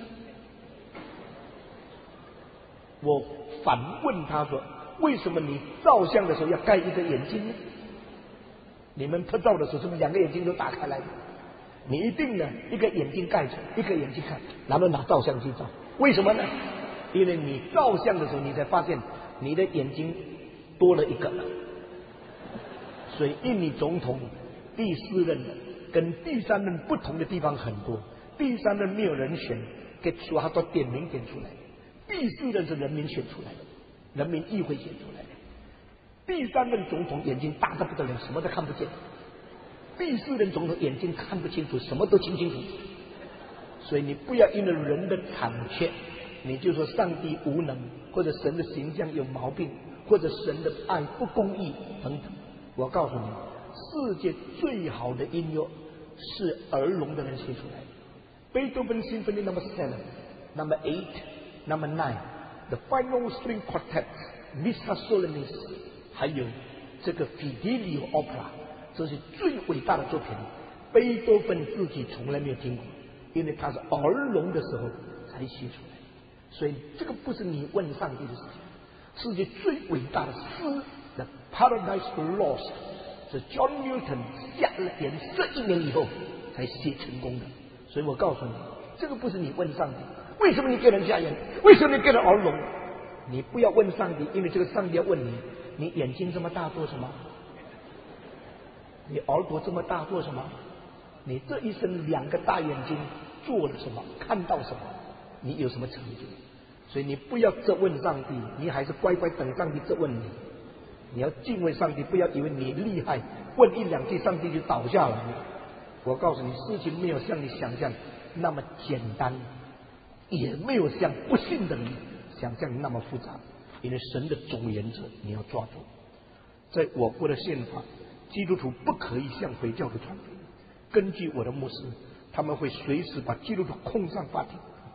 我反问他说，为什么你照相的时候要盖一个眼睛呢？你们拍照的时候是不是两个眼睛都打开来的？你一定呢，一个眼睛盖着，一个眼睛看，然后拿照相机照。为什么呢？因为你照相的时候，你才发现你的眼睛多了一个。所以印尼总统第4任跟第3任不同的地方很多。第3任没有人选，给说他都点名点出来。第4任是人民选出来的，人民议会选出来的。第3任总统眼睛大得不得了，什么都看不见。第4任总统眼睛看不清楚，什么都清清楚楚。所以你不要因为人的残缺，你就说上帝无能，或者神的形象有毛病，或者神的爱不公义等等。我告诉你，世界最好的音乐是儿聋的人写出来的。贝多芬 Symphony No. 7、No. 8、No. 9、The Final String Quartet、Missa Solemnis， 还有这个 Fidelio Opera， 这是最伟大的作品。贝多芬自己从来没有听过，因为他是儿聋的时候才写出来。所以这个不是你问上帝的事情。世界最伟大的诗The Paradise Lost 是 John Newton 下了点11年以后才写成功的。所以我告诉你，这个不是你问上帝，为什么你给人瞎眼？为什么你给人耳聋？你不要问上帝，因为这个上帝要问你，你眼睛这么大做什么？你耳朵这么大做什么？你这一生2个大眼睛做了什么？看到什么？你有什么成就？所以你不要责问上帝，你还是乖乖等上帝责问你。你要敬畏上帝，不要以为你厉害，问1、2句上帝就倒下了。我告诉你，事情没有像你想象那么简单，也没有像不信的人想象那么复杂。因为神的总原则你要抓住。在我国的宪法，基督徒不可以向回教徒传福音。根据我的牧师，他们会随时把基督徒控上法庭，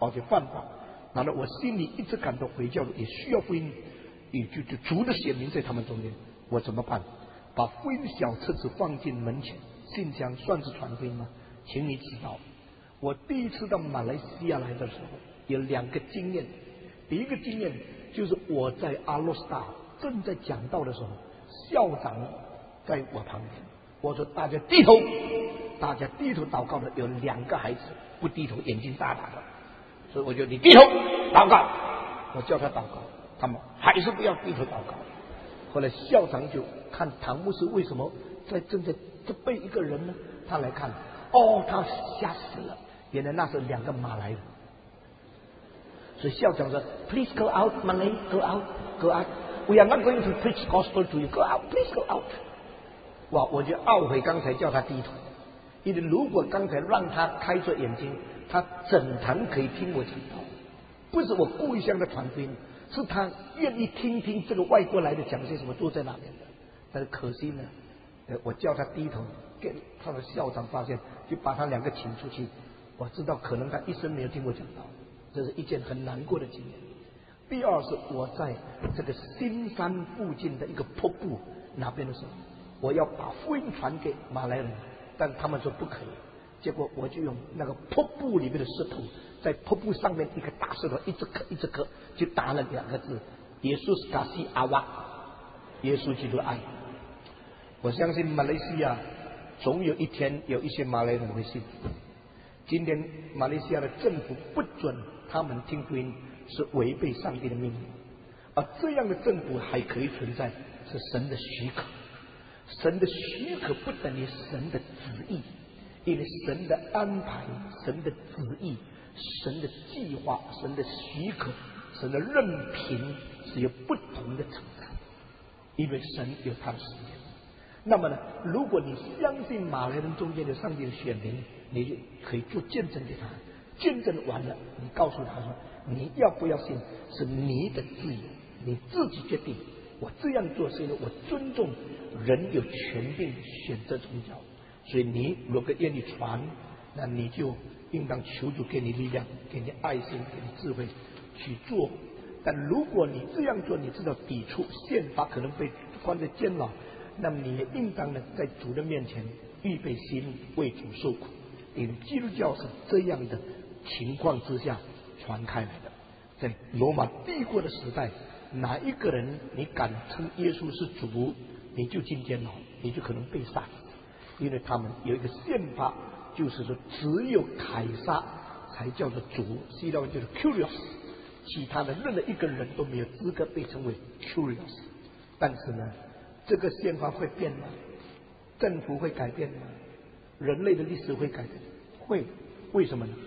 而且犯法。然后我心里一直感到回教也需要福音，也就足的显明在他们中间。我怎么办？把福音小册子放进门前，信箱算是传福音吗？请你指导。我第一次到马来西亚来的时候，有2个经验。第一个经验就是我在阿洛斯大正在讲道的时候，校长在我旁边，我说大家低头，大家低头祷告的有2个孩子不低头，眼睛大大的，所以我就你低头祷告，我叫他祷告，他们还是不要低头祷告。后来校长就看唐牧师为什么正在这背一个人呢？他来看，他吓死了，原来那是2个马来人。所以校长说 ，Please go out, Malay, go out, go out. We are not going to preach gospel to you. Go out, please go out. 哇！我就懊悔刚才叫他低头，因为如果刚才让他开着眼睛，他整堂可以听我讲道。不是我故意向他传福音，是他愿意听这个外国来的讲些什么，坐在那边的。但是可惜呢，我叫他低头，给他的校长发现，就把他2个请出去。我知道可能他一生没有听我讲道。这是一件很难过的经验。第二是我在这个新山附近的一个瀑布那边的时候，我要把福音传给马来人，但他们说不可以。结果我就用那个瀑布里面的石头，在瀑布上面一个大石头一直刻，就打了2个字：耶稣是卡西阿瓦，耶稣基督爱。我相信马来西亚总有一天有一些马来人会信。今天马来西亚的政府不准他们听福音，是违背上帝的命令。而这样的政府还可以存在，是神的许可。神的许可不等于神的旨意，因为神的安排、神的旨意、神的计划、神的许可、神的任凭是有不同的层次，因为神有他的时间。那么呢，如果你相信马来人中间的上帝的选民，你就可以做见证给他，见证完了，你告诉他说，你要不要信是你的自由，你自己决定。我这样做是因为我尊重人有权利选择宗教，所以你如果愿意传，那你就应当求主给你力量，给你爱心，给你智慧去做。但如果你这样做，你知道抵触宪法，可能被关在监牢，那么你也应当呢，在主的面前预备心为主受苦。因为基督教是这样的情况之下传开来的。在罗马帝国的时代，哪一个人你敢称耶稣是主，你就进监牢，你就可能被杀。因为他们有一个宪法，就是说只有凯撒才叫做主，希腊文就是 Curious， 其他的任何一个人都没有资格被称为 Curious。 但是呢，这个宪法会变吗？政府会改变吗？人类的历史会改变？会。为什么呢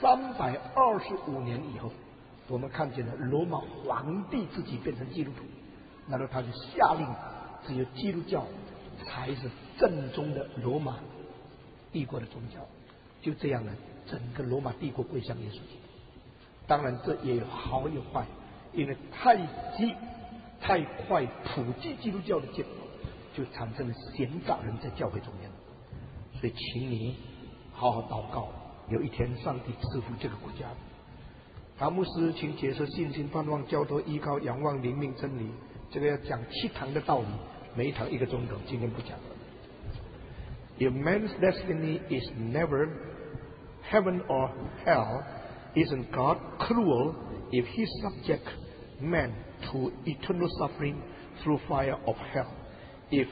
？325年以后，我们看见了罗马皇帝自己变成基督徒，然后他就下令，只有基督教才是正宗的罗马帝国的宗教。就这样呢，整个罗马帝国归向耶稣基督。当然这也有好有坏，因为太快普及基督教的结果，就产生了闲杂人在教会中间。所以请你好好祷告，有一天上帝赐福这个国家。唐牧师请解释信心、盼望、交托、依靠、仰望、灵命、真理，这个要讲7堂的道理，每一堂1个钟头，今天不讲了。If man's destiny is never heaven or hell, isn't God cruel if he subjects man to eternal suffering through fire of hell? If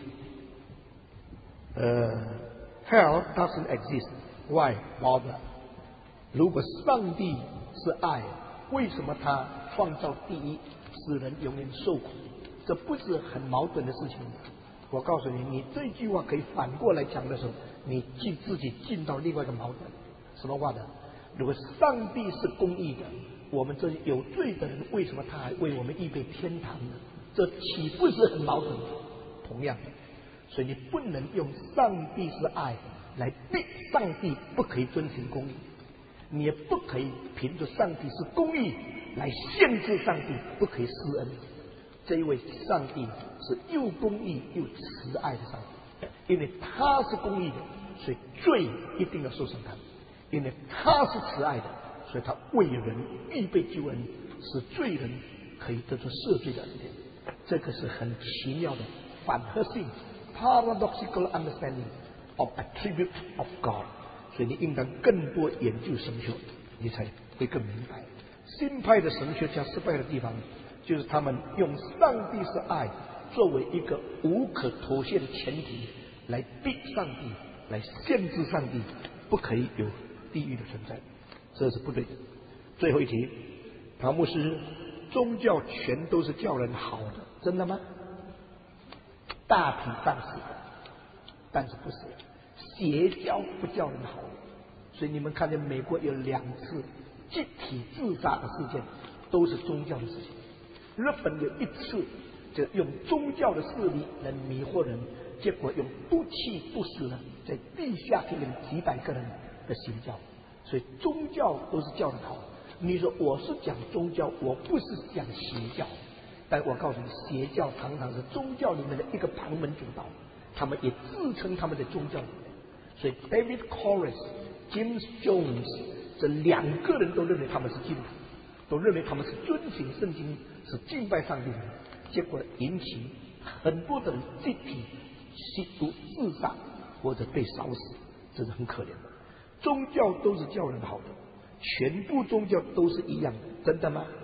hell doesn't exist, why bother? 如果上帝是爱，为什么他创造第一，使人永远受苦？这不是很矛盾的事情吗？我告诉你，你这句话可以反过来讲的时候，你自己进到另外一个矛盾。什么话呢？如果上帝是公义的，我们这有罪的人，为什么他还为我们预备天堂呢？这岂不是很矛盾？同样的，所以你不能用上帝是爱来逼上帝不可以遵循公义，你也不可以凭着上帝是公义来限制上帝不可以施恩。这一位上帝是又公义又慈爱的上帝，因为他是公义的，所以罪一定要受审判；因为他是慈爱的， 所以他为人预备救恩，使罪人可以得出赦罪的恩典。这个是很奇妙的反合性 （paradoxical understanding of attribute of God）。所以你应当更多研究神学，你才会更明白。新派的神学家失败的地方，就是他们用上帝是爱作为一个无可妥协的前提，来逼上帝，来限制上帝不可以有地狱的存在，这是不对的。最后一题，唐牧师，宗教全都是叫人好的，真的吗？大体上是的，但是不是邪教不叫人好。所以你们看见美国有2次集体自杀的事件，都是宗教的事情。日本有1次就用宗教的势力来迷惑人，结果用不弃不死人在地下给了几百个人的行教。所以宗教都是叫人好。你说我是讲宗教，我不是讲邪教，但我告诉你，邪教常常是宗教里面的一个旁门左道，他们也自称他们的宗教里面。所以 David Koresh、James Jones 这2个人都认为他们是基督徒，都认为他们是遵行圣经、是敬拜上帝的人，结果引起很多的人集体吸毒自杀或者被烧死，这是很可怜的。宗教都是叫人好的，全部宗教都是一样的，真的吗？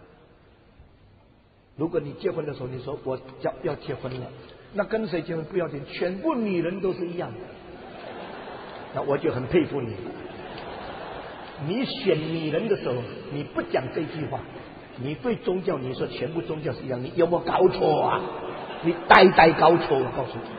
如果你结婚的时候你说我要结婚了，那跟谁结婚不要紧，全部女人都是一样的，那我就很佩服你。你选女人的时候，你不讲这句话，你对宗教你说全部宗教是一样，你有没有搞错啊？你呆搞错，我告诉你。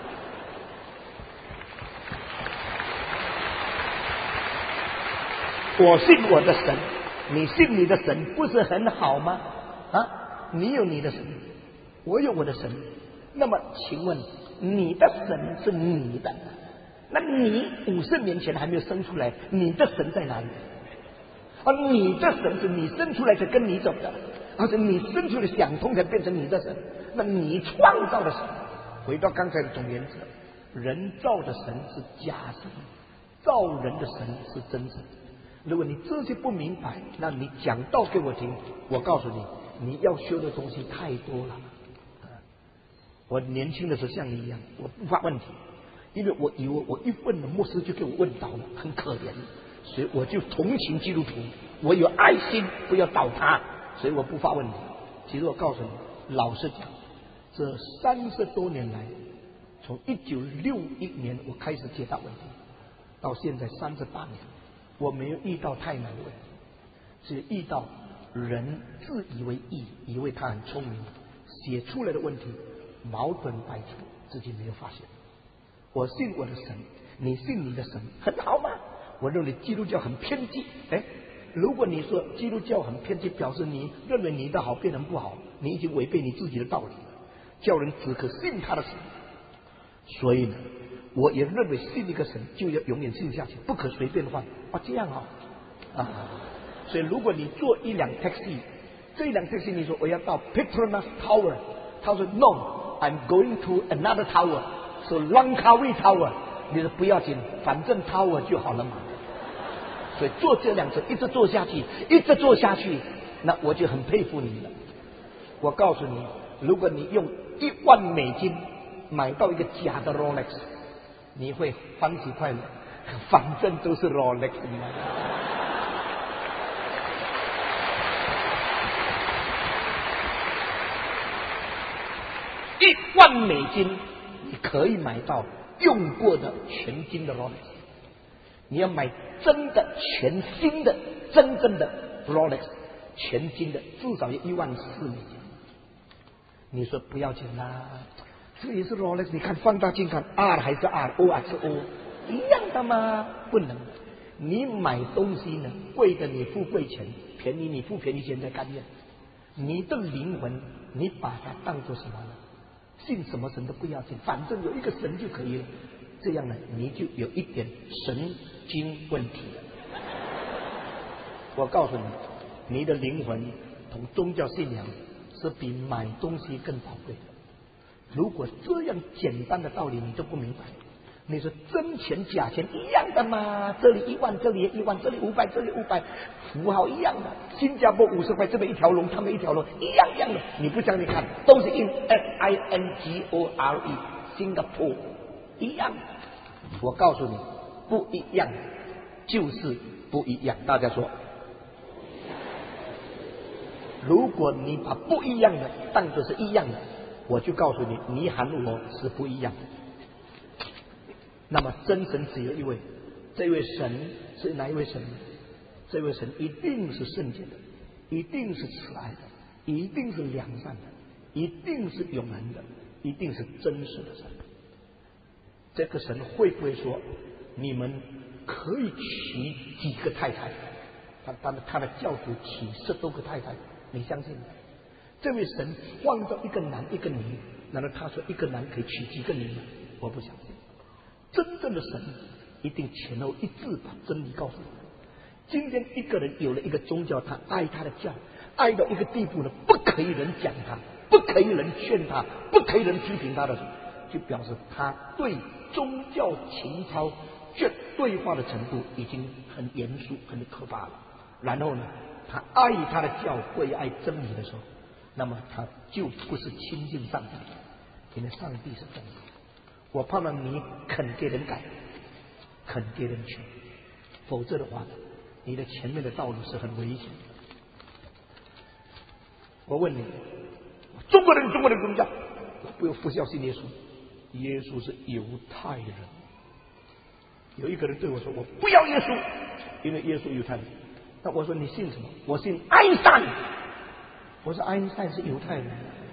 我信我的神，你信你的神，不是很好吗？啊，你有你的神，我有我的神，那么请问你的神是你的，那你50年前还没有生出来，你的神在哪里？你的神是你生出来才跟你走的，而且你生出来想通才变成你的神，那你创造的神，回到刚才的总原则，人造的神是假神，造人的神是真神。如果你这些不明白，那你讲道给我听，我告诉你，你要修的东西太多了。我年轻的时候像你一样，我不发问题，因为我以为我一问了，牧师就给我问倒了，很可怜，所以我就同情基督徒，我有爱心，不要倒塌，所以我不发问题。其实我告诉你，老实讲，这30多年来，从1961年我开始解答问题，到现在38年，我没有遇到太难的问题，只遇到人自以为义，以为他很聪明，写出来的问题矛盾百出，自己没有发现。我信我的神，你信你的神，很好吗？我认为基督教很偏激。如果你说基督教很偏激，表示你认为你的好别人不好，你已经违背你自己的道理了，叫人只可信他的神。所以呢，我也认为信一个神就要永远信下去，不可随便换。这样所以如果你坐一辆 taxi， 这一辆 taxi 你说我要到 Petronas Tower， 他说 No， I'm going to another tower， so Langkawi Tower， 你说不要紧，反正 Tower 就好了嘛。所以坐这辆车一直坐下去，一直坐下去，那我就很佩服你了。我告诉你，如果你用1万美金买到一个假的 Rolex， 你会欢喜快乐，反正都是 Rolex。1万美金，你可以买到用过的全金的 Rolex。你要买真的全新的真正的 Rolex 全金的，至少要1.4万美金。你说不要紧啦，这也是 Rolex， 你看放大镜看 R 还是 R，O 还是 O， 一样的吗？不能。你买东西呢，贵的你付贵钱，便宜你付便宜钱才甘愿。你的灵魂，你把它当作什么呢？信什么神都不要紧，反正有一个神就可以了。这样呢，你就有一点神经问题了。我告诉你，你的灵魂同宗教信仰是比买东西更宝贵的。如果这样简单的道理你都不明白， 你说真钱假钱一样的嘛？这里1万，这里也1万，这里500，这里500，符号一样的。新加坡50块，这边一条龙，他们一条龙，一样的。你不相信看，都是印 SINGORE， 新加坡一样。我告诉你，不一样就是不一样。大家说，如果你把不一样的当作是一样的，我就告诉你，你喊我是不一样的。那么真神只有一位，这位神是哪一位神呢？这位神一定是圣洁的，一定是慈爱的，一定是良善的，一定是永恒的，一定是真实的神。这个神会不会说你们可以娶几个太太？他的教主娶10多个太太，你相信吗？这位神创造一个男一个女，难道他说一个男可以娶几个女吗？我不相信。真正的神一定前后一致把真理告诉我们。今天一个人有了一个宗教，他爱他的教，爱到一个地步呢，不可以人讲他，不可以人劝他，不可以人批评他的时候，就表示他对宗教情操绝对化的程度已经很严肃很可怕了。然后呢，他爱他的教会爱真理的时候，那么他就不是亲近上帝，因为上帝是真理。我盼望你肯给人改，肯给人劝，否则的话，你的前面的道路是很危险的。我问你，中国人宗教，不是要信耶稣？耶稣是犹太人。有一个人对我说：“我不要耶稣，因为耶稣犹太人。”那我说：“你信什么？”我信爱因斯坦。我说：“爱因斯坦是犹太人。”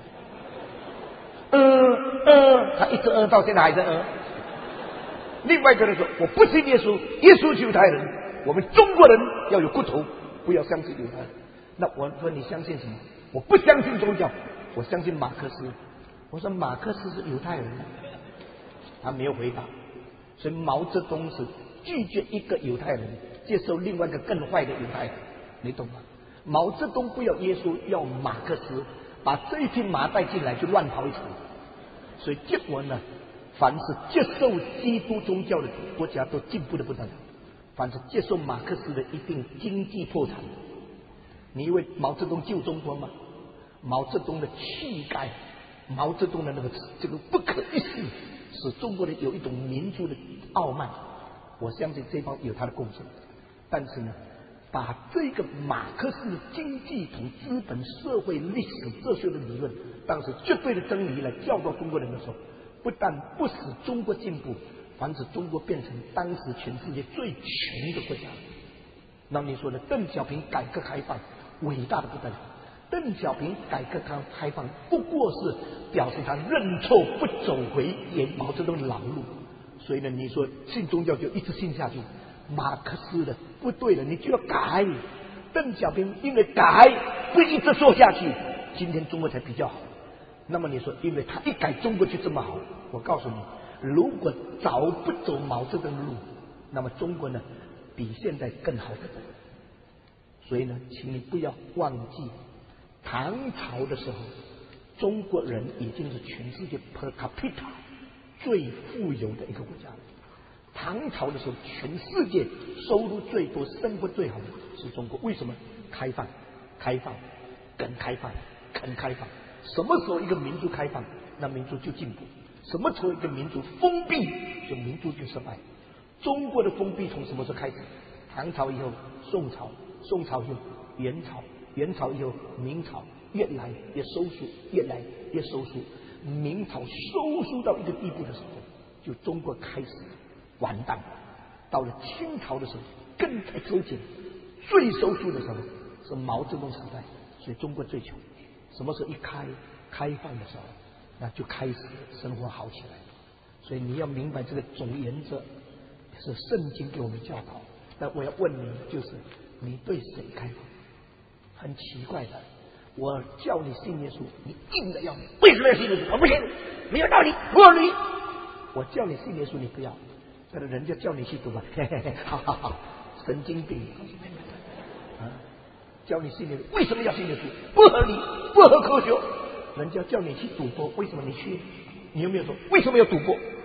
他一直到现在还在另外一个人说：“我不信耶稣，耶稣是犹太人。我们中国人要有骨头，不要相信犹太人。”那我说：“你相信什么？”我不相信宗教，我相信马克思。我说：“马克思是犹太人。”他没有回答。所以毛泽东是拒绝一个犹太人，接受另外一个更坏的犹太人，你懂吗？毛泽东不要耶稣，要马克思，把这一匹马带进来就乱跑一场。所以结果呢，凡是接受基督宗教的国家都进步的不得了，凡是接受马克思的一定经济破产。你以为毛泽东救中国吗？毛泽东的气概，毛泽东的这个不可一世，使中国人有一种民族的傲慢。我相信这方有他的贡献，但是呢，把这个马克思的经济同资本社会历史哲学的理论当时绝对的真理来教导中国人的时候，不但不使中国进步，反使中国变成当时全世界最穷的国家。那你说呢？邓小平改革开放伟大的不得了，邓小平改革开放不过是表示他认错，不走回毛泽东的老路。所以呢，你说信宗教就一直信下去，马克思的不对了，你就要改。邓小平因为改，不一直做下去，今天中国才比较好。那么你说，因为他一改，中国就这么好？我告诉你，如果早不走毛泽东的路，那么中国呢，比现在更好的多。所以呢，请你不要忘记，唐朝的时候，中国人已经是全世界 per capita 最富有的一个国家了。唐朝的时候，全世界收入最多、生活最好的是中国。为什么？开放、开放、更开放、更开放。什么时候一个民族开放，那民族就进步；什么时候一个民族封闭，就民族就失败。中国的封闭从什么时候开始？唐朝以后，宋朝，宋朝以后，元朝，元朝以后，明朝，越来越收缩，越来越收缩。明朝收缩到一个地步的时候，就中国开始完蛋了。到了清朝的时候，更在收紧，最收缩的时候是毛泽东时代，所以中国最穷。什么时候一开放的时候，那就开始生活好起来。所以你要明白这个总原则是圣经给我们教导。那我要问你，就是你对谁开放？很奇怪的，我叫你信耶稣，你硬的要你，为什么要信耶稣？我不信，没有道理，不合理。我叫你信耶稣，你不要，但是人家叫你去赌吧，嘿嘿嘿，好好好，神经病啊！叫你信耶稣，为什么要信耶稣？不合理，不合科学。人家叫你去赌博，为什么你去？你有没有说为什么要赌博？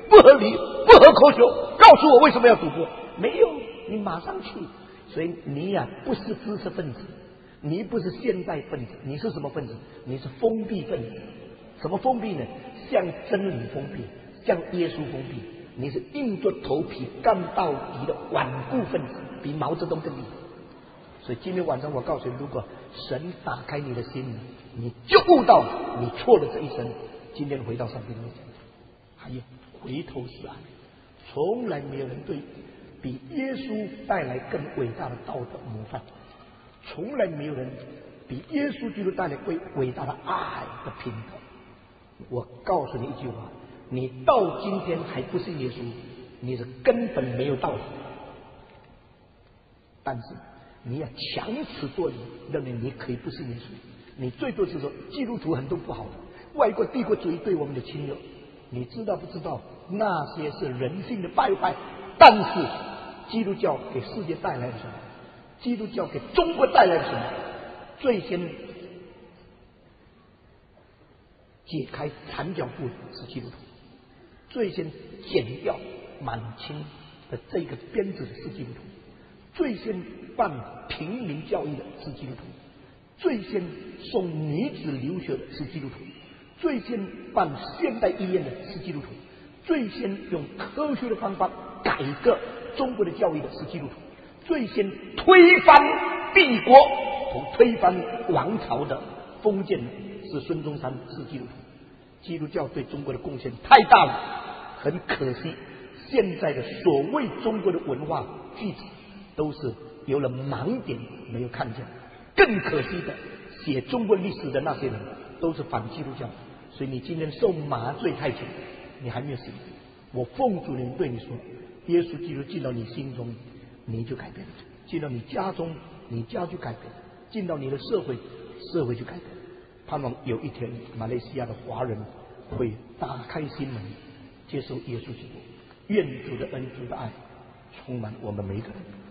不合理，不合口球，告诉我为什么要赌博？没有，你马上去。所以你呀，不是知识分子，你不是现代分子，你是什么分子？你是封闭分子。什么封闭呢？向真理封闭，向耶稣封闭。你是硬着头皮干到底的顽固分子，比毛泽东更厉害。所以今天晚上我告诉你，如果神打开你的心，你就悟到你错了这一生。今天回到上帝的面前，还有回头是岸。从来没有人对比耶稣带来更伟大的道德模范，从来没有人比耶稣基督带来伟大的爱的品德。我告诉你一句话，你到今天还不信耶稣，你是根本没有道理。但是你要强词夺理，认为你可以不信耶稣。你最多是说基督徒很多不好的，外国帝国主义对我们的侵略，你知道不知道？那些是人性的败坏。但是基督教给世界带来了什么？基督教给中国带来了什么？最先解开缠脚布是基督徒，最先剪掉满清的这个鞭子的是基督徒，最先办平民教育的是基督徒，最先送女子留学的是基督徒，最先办现代医院的是基督徒，最先用科学的方法改革中国的教育的是基督徒，最先推翻帝国和推翻王朝的封建是孙中山，是基督徒。基督教对中国的贡献太大了，很可惜现在的所谓中国的文化巨子都是有了盲点没有看见。更可惜的，写中国历史的那些人都是反基督教。所以你今天受麻醉太久，你还没有醒。我奉主名对你说，耶稣基督进到你心中，你就改变了；进到你家中，你家就改变了；进到你的社会，社会就改变了。盼望有一天马来西亚的华人会打开心门，接受耶稣基督。愿主的恩主的爱充满我们每一个人。